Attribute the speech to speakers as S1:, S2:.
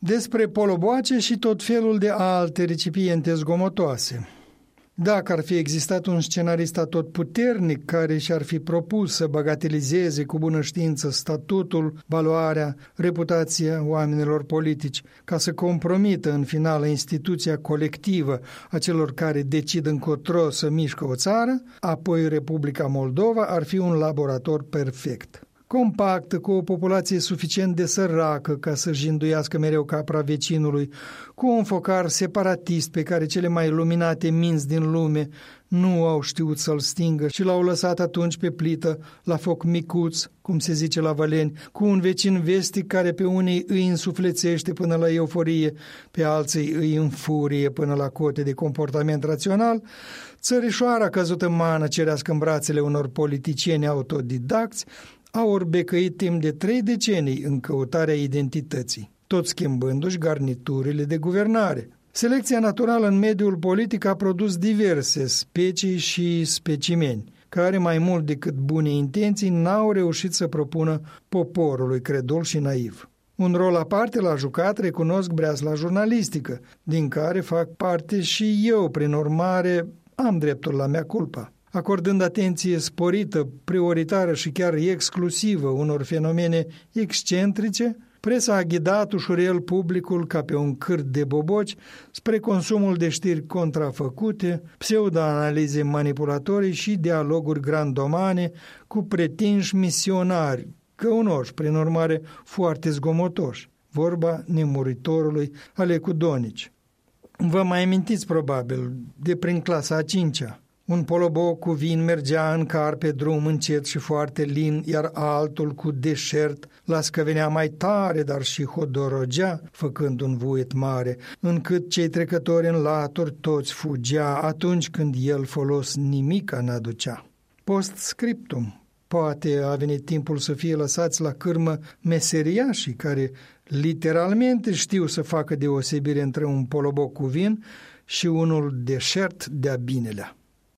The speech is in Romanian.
S1: despre poloboace și tot felul de alte recipiente zgomotoase. Dacă ar fi existat un scenarist atotputernic care și-ar fi propus să bagatelizeze cu bună știință statutul, valoarea, reputația oamenilor politici, ca să compromită în final instituția colectivă a celor care decid încotro să mișcă o țară, apoi Republica Moldova ar fi un laborator perfect. Compactă, cu o populație suficient de săracă ca să-și înduiască mereu capra vecinului, cu un focar separatist pe care cele mai luminate minți din lume nu au știut să-l stingă și l-au lăsat atunci pe plită, la foc micuț, cum se zice la Văleni, cu un vecin vestic care pe unii îi însuflețește până la euforie, pe alții îi înfurie până la cote de comportament rațional, țărișoara căzută în mană cerească în brațele unor politicieni autodidacți, au orbecăit timp de 3 decenii în căutarea identității, tot schimbându-și garniturile de guvernare. Selecția naturală în mediul politic a produs diverse specii și specimeni, care mai mult decât bune intenții n-au reușit să propună poporului credul și naiv. Un rol aparte l-a jucat, recunosc, breasla jurnalistică, din care fac parte și eu, prin urmare am dreptul la mea culpa. Acordând atenție sporită, prioritară și chiar exclusivă unor fenomene excentrice, presa a ghidat ușurel publicul ca pe un cârt de boboci spre consumul de știri contrafăcute, pseudoanalize manipulatorii și dialoguri grandomane cu pretinși misionari, căunoși, prin urmare foarte zgomotoși, vorba nemuritorului Alecu Donici. Vă mai amintiți probabil de prin clasa a 5-a. Un poloboc cu vin mergea în car pe drum încet și foarte lin, iar altul cu deșert la scăvenea mai tare, dar și hodorogea, făcând un vuiet mare, încât cei trecători în laturi toți fugea, atunci când el folos nimica n-aducea. Post-scriptum. Poate a venit timpul să fie lăsați la cârmă meseriașii care literalmente știu să facă deosebire între un poloboc cu vin și unul deșert de-a binelea.